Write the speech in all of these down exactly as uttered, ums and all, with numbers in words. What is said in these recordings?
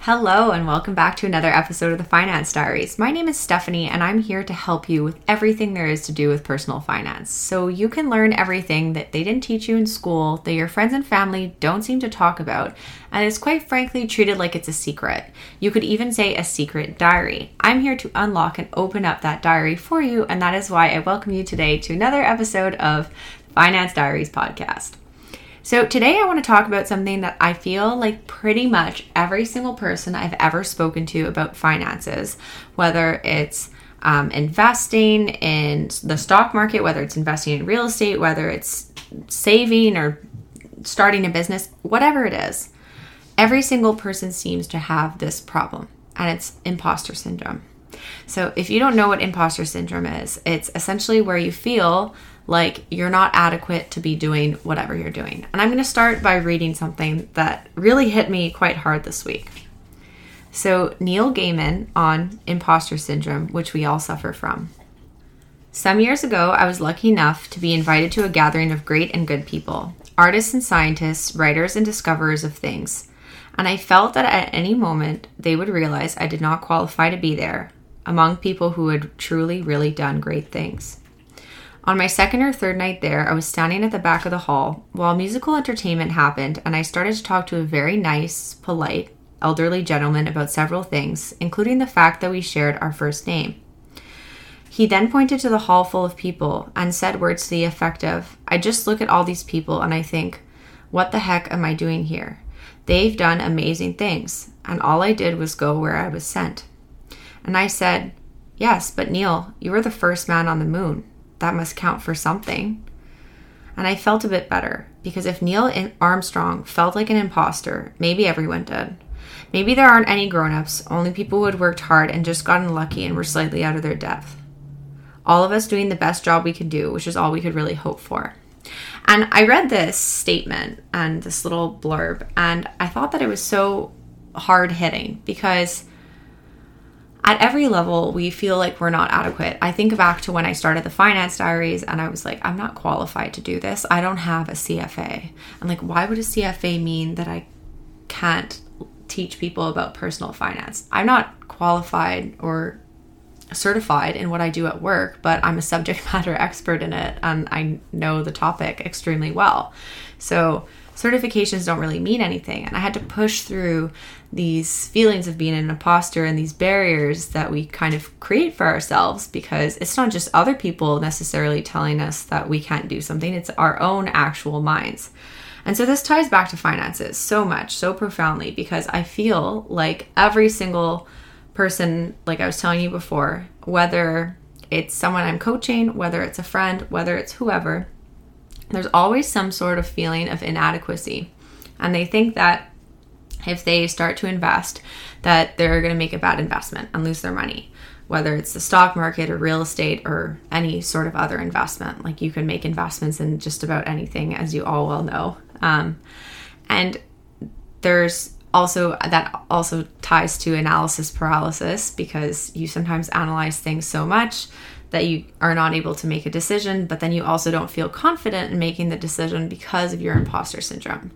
Hello and welcome back to another episode of the Finance Diaries. My name is Stephanie and I'm here to help you with everything there is to do with personal finance. So you can learn everything that they didn't teach you in school, that your friends and family don't seem to talk about, and it's quite frankly treated like it's a secret. You could even say a secret diary. I'm here to unlock and open up that diary for you, and that is why I welcome you today to another episode of Finance Diaries podcast. So today I want to talk about something that I feel like pretty much every single person I've ever spoken to about finances, whether it's um, investing in the stock market, whether it's investing in real estate, whether it's saving or starting a business, whatever it is, every single person seems to have this problem, and it's imposter syndrome. So if you don't know what imposter syndrome is, it's essentially where you feel like you're not adequate to be doing whatever you're doing. And I'm going to start by reading something that really hit me quite hard this week. So Neil Gaiman on imposter syndrome, which we all suffer from. Some years ago, I was lucky enough to be invited to a gathering of great and good people, artists and scientists, writers and discoverers of things. And I felt that at any moment, they would realize I did not qualify to be there among people who had truly, really done great things. On my second or third night there, I was standing at the back of the hall while musical entertainment happened, and I started to talk to a very nice, polite, elderly gentleman about several things, including the fact that we shared our first name. He then pointed to the hall full of people and said words to the effect of, I just look at all these people and I think, what the heck am I doing here? They've done amazing things, and all I did was go where I was sent. And I said, yes, but Neil, you were the first man on the moon. That must count for something. And I felt a bit better, because if Neil Armstrong felt like an imposter, maybe everyone did. Maybe there aren't any grown-ups, only people who had worked hard and just gotten lucky and were slightly out of their depth. All of us doing the best job we could do, which is all we could really hope for. And I read this statement and this little blurb, and I thought that it was so hard-hitting, because at every level, we feel like we're not adequate. I think back to when I started the Finance Diaries and I was like, I'm not qualified to do this. I don't have a C F A. I'm like, why would a C F A mean that I can't teach people about personal finance? I'm not qualified or certified in what I do at work, but I'm a subject matter expert in it and I know the topic extremely well. So certifications don't really mean anything. And I had to push through these feelings of being an imposter and these barriers that we kind of create for ourselves, because it's not just other people necessarily telling us that we can't do something. It's our own actual minds. And so this ties back to finances so much, so profoundly, because I feel like every single person, like I was telling you before, whether it's someone I'm coaching, whether it's a friend, whether it's whoever, there's always some sort of feeling of inadequacy. And they think that if they start to invest, that they're going to make a bad investment and lose their money, whether it's the stock market or real estate or any sort of other investment. Like, you can make investments in just about anything, as you all well know. Um, and there's also, that also ties to analysis paralysis, because you sometimes analyze things so much that you are not able to make a decision, but then you also don't feel confident in making the decision because of your imposter syndrome.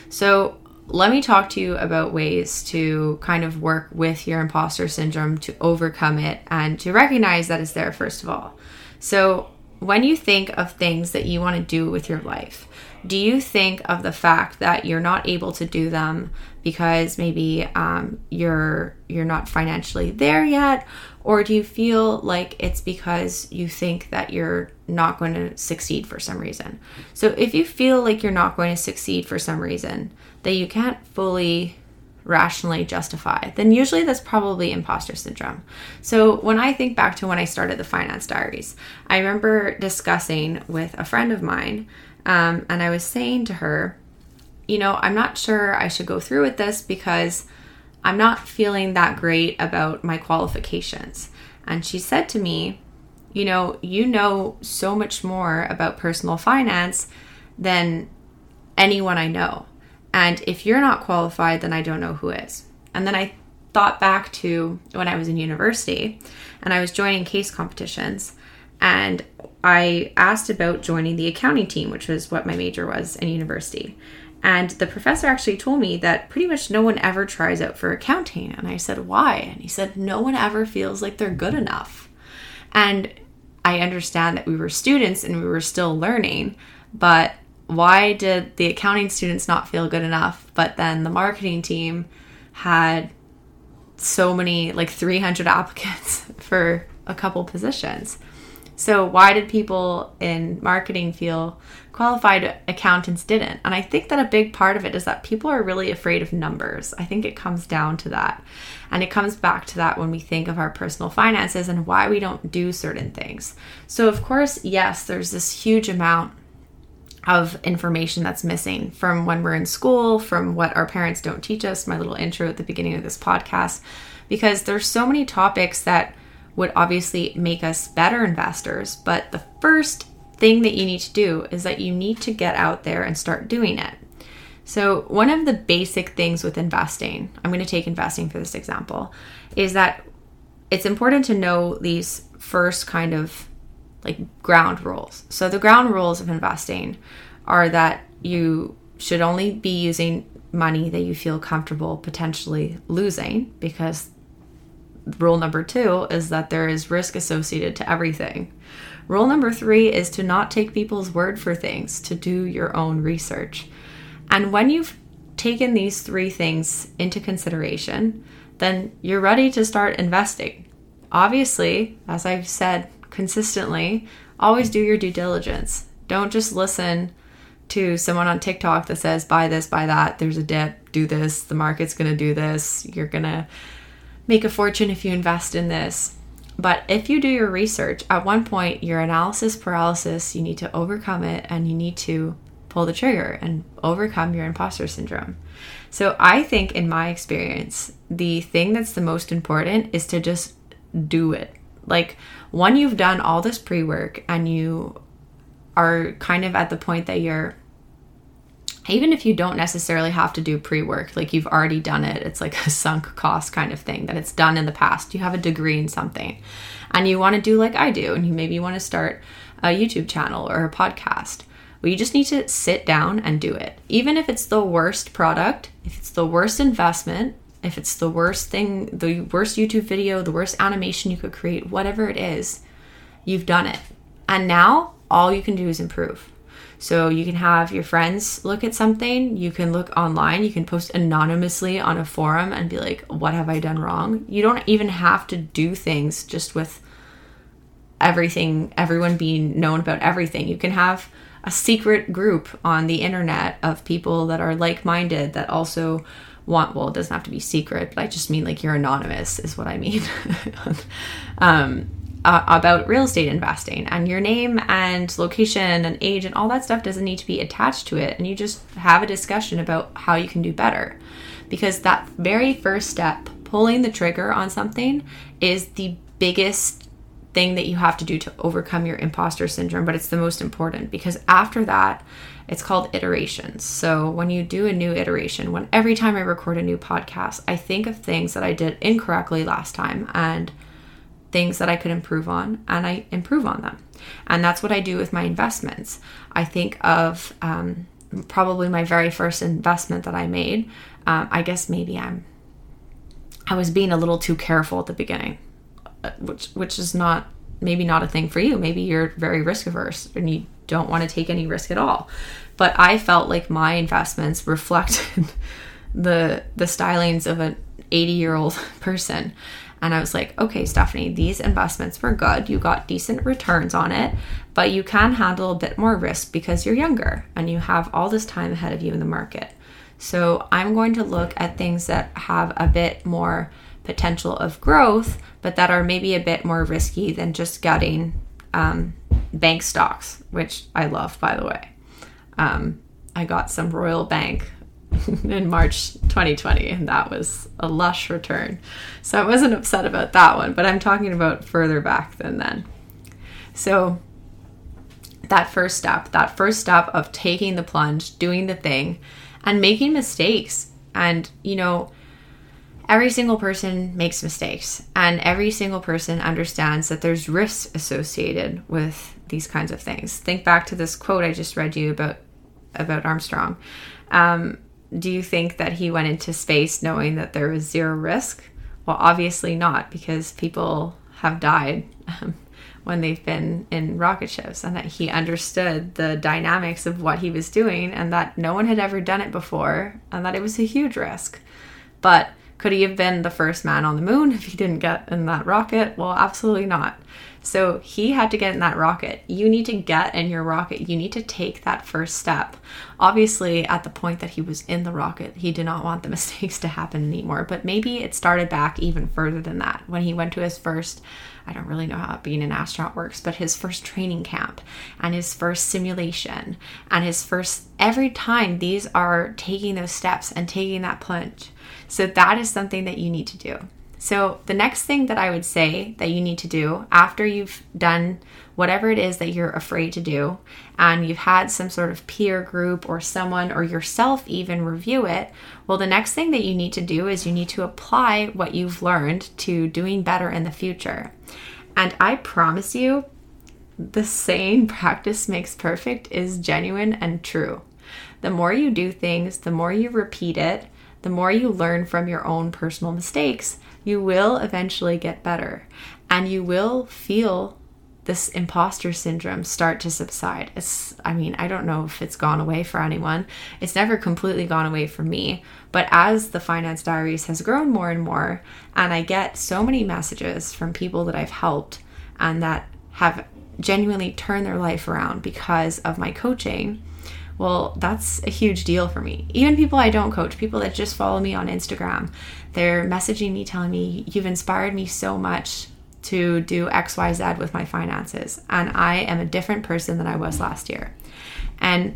So let me talk to you about ways to kind of work with your imposter syndrome, to overcome it and to recognize that it's there, first of all. So when you think of things that you want to do with your life, do you think of the fact that you're not able to do them because maybe um, you're you're not financially there yet? Or do you feel like it's because you think that you're not going to succeed for some reason? So if you feel like you're not going to succeed for some reason that you can't fully rationally justify, then usually that's probably imposter syndrome. So when I think back to when I started the Finance Diaries, I remember discussing with a friend of mine, um, and I was saying to her, you know, I'm not sure I should go through with this because I'm not feeling that great about my qualifications. And she said to me, you know, you know so much more about personal finance than anyone I know. And if you're not qualified, then I don't know who is. And then I thought back to when I was in university and I was joining case competitions, and I asked about joining the accounting team, which was what my major was in university. And the professor actually told me that pretty much no one ever tries out for accounting. And I said, why? And he said, no one ever feels like they're good enough. And I understand that we were students and we were still learning, but why did the accounting students not feel good enough? But then the marketing team had so many, like three hundred applicants for a couple positions. So why did people in marketing feel qualified, accountants didn't? And I think that a big part of it is that people are really afraid of numbers. I think it comes down to that. And it comes back to that when we think of our personal finances and why we don't do certain things. So of course, yes, there's this huge amount of information that's missing from when we're in school, from what our parents don't teach us, my little intro at the beginning of this podcast, because there's so many topics that would obviously make us better investors. But the first thing that you need to do is that you need to get out there and start doing it. So one of the basic things with investing, I'm going to take investing for this example, is that it's important to know these first kind of like ground rules. So the ground rules of investing are that you should only be using money that you feel comfortable potentially losing, because rule number two is that there is risk associated to everything. Rule number three is to not take people's word for things, to do your own research. And when you've taken these three things into consideration, then you're ready to start investing. Obviously, as I've said consistently, always do your due diligence. Don't just listen to someone on TikTok that says, buy this, buy that, there's a dip, do this, the market's going to do this, you're going to make a fortune if you invest in this. But if you do your research, at one point, your analysis paralysis, you need to overcome it and you need to pull the trigger and overcome your imposter syndrome. So I think in my experience, the thing that's the most important is to just do it. Like when you've done all this pre-work and you are kind of at the point that you're, even if you don't necessarily have to do pre-work, like you've already done it, it's like a sunk cost kind of thing that it's done in the past. You have a degree in something and you want to do like I do, and you maybe want to start a YouTube channel or a podcast. Well, you just need to sit down and do it. Even if it's the worst product, if it's the worst investment, if it's the worst thing, the worst YouTube video, the worst animation you could create, whatever it is, you've done it. And now all you can do is improve. So you can have your friends look at something, you can look online, you can post anonymously on a forum and be like, what have I done wrong? You don't even have to do things just with everything, everyone being known about everything. You can have a secret group on the internet of people that are like-minded that also want, well, it doesn't have to be secret, but I just mean like you're anonymous is what I mean. um, Uh, about real estate investing, and your name and location and age and all that stuff doesn't need to be attached to it, and you just have a discussion about how you can do better, because that very first step, pulling the trigger on something, is the biggest thing that you have to do to overcome your imposter syndrome, but it's the most important, because after that it's called iterations. So when you do a new iteration, when every time I record a new podcast, I think of things that I did incorrectly last time and things that I could improve on, and I improve on them. And that's what I do with my investments. I think of um, probably my very first investment that I made. Um, I guess maybe I'm, I was being a little too careful at the beginning, which which is not, maybe not a thing for you. Maybe you're very risk averse and you don't want to take any risk at all. But I felt like my investments reflected the the stylings of an eighty year old person. And I was like, okay, Stephanie, these investments were good. You got decent returns on it, but you can handle a bit more risk because you're younger and you have all this time ahead of you in the market. So I'm going to look at things that have a bit more potential of growth, but that are maybe a bit more risky than just getting um, bank stocks, which I love, by the way. Um, I got some Royal Bank in March twenty twenty, and that was a lush return. So I wasn't upset about that one, but I'm talking about further back than then. So that first step, that first step of taking the plunge, doing the thing, and making mistakes. And, you know, every single person makes mistakes, and every single person understands that there's risks associated with these kinds of things. Think back to this quote I just read you about, about Armstrong. Um, do you think that he went into space knowing that there was zero risk? Well, obviously not, because people have died um, when they've been in rocket ships, and that he understood the dynamics of what he was doing and that no one had ever done it before and that it was a huge risk. But could he have been the first man on the moon if he didn't get in that rocket? Well, absolutely not. So he had to get in that rocket. You need to get in your rocket. You need to take that first step. Obviously, at the point that he was in the rocket, he did not want the mistakes to happen anymore. But maybe it started back even further than that. When he went to his first, I don't really know how being an astronaut works, but his first training camp and his first simulation and his first, every time, these are taking those steps and taking that plunge. So that is something that you need to do. So the next thing that I would say that you need to do after you've done whatever it is that you're afraid to do, and you've had some sort of peer group or someone or yourself even review it, well, the next thing that you need to do is you need to apply what you've learned to doing better in the future. And I promise you, the saying practice makes perfect is genuine and true. The more you do things, the more you repeat it, the more you learn from your own personal mistakes, you will eventually get better, and you will feel this imposter syndrome start to subside. It's, I mean, I don't know if it's gone away for anyone. It's never completely gone away for me, but as the Finance Diaries has grown more and more, and I get so many messages from people that I've helped and that have genuinely turned their life around because of my coaching, well, that's a huge deal for me. Even people I don't coach, people that just follow me on Instagram, they're messaging me telling me, you've inspired me so much to do X Y Z with my finances. And I am a different person than I was last year. And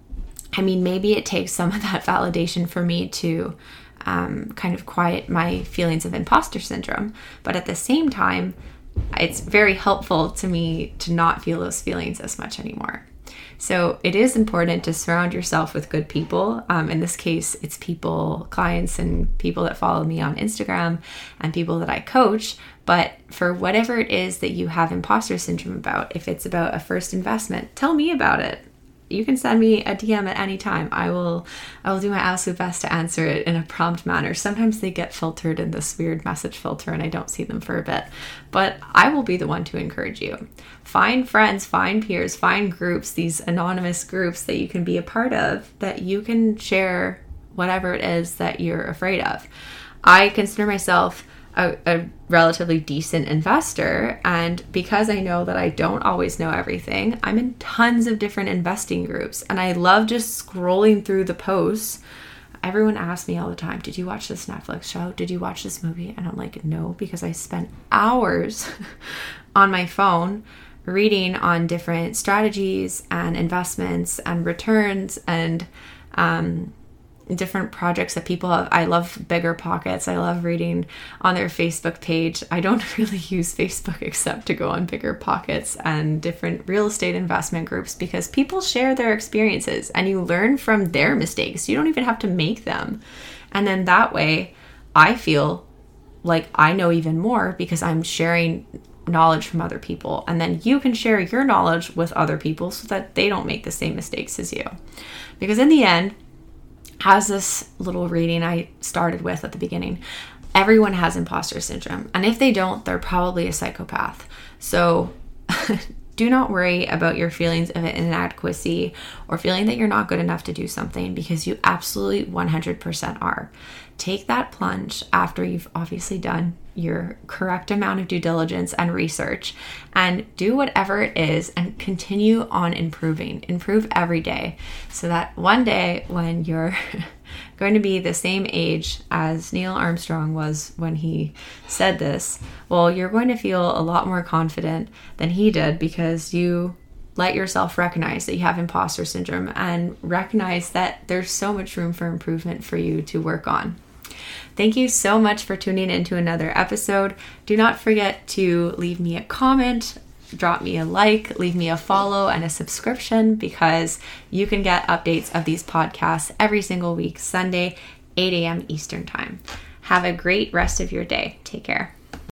I mean, maybe it takes some of that validation for me to um, kind of quiet my feelings of imposter syndrome. But at the same time, it's very helpful to me to not feel those feelings as much anymore. So it is important to surround yourself with good people. Um, in this case, it's people, clients, and people that follow me on Instagram and people that I coach. But for whatever it is that you have imposter syndrome about, if it's about a first investment, tell me about it. You can send me a D M at any time. I will I will do my absolute best to answer it in a prompt manner. Sometimes they get filtered in this weird message filter and I don't see them for a bit. But I will be the one to encourage you. Find friends, find peers, find groups, these anonymous groups that you can be a part of, that you can share whatever it is that you're afraid of. I consider myself A, a relatively decent investor, and because I know that I don't always know everything, I'm in tons of different investing groups, and I love just scrolling through the posts. Everyone asks me all the time, did you watch this Netflix show? Did you watch this movie? And I'm like, no, because I spent hours on my phone reading on different strategies and investments and returns and um different projects that people have. I love Bigger Pockets. I love reading on their Facebook page. I don't really use Facebook except to go on Bigger Pockets and different real estate investment groups, because people share their experiences and you learn from their mistakes. You don't even have to make them. And then that way I feel like I know even more because I'm sharing knowledge from other people. And then you can share your knowledge with other people so that they don't make the same mistakes as you. Because in the end, as this little reading I started with at the beginning, everyone has imposter syndrome. And if they don't, they're probably a psychopath. So do not worry about your feelings of inadequacy or feeling that you're not good enough to do something, because you absolutely one hundred percent are. Take that plunge after you've obviously done your correct amount of due diligence and research, and do whatever it is and continue on improving. Improve every day so that one day when you're going to be the same age as Neil Armstrong was when he said this, well, you're going to feel a lot more confident than he did, because you let yourself recognize that you have imposter syndrome and recognize that there's so much room for improvement for you to work on. Thank you so much for tuning into another episode. Do not forget to leave me a comment, drop me a like, leave me a follow and a subscription, because you can get updates of these podcasts every single week, Sunday, eight a.m. Eastern Time. Have a great rest of your day. Take care.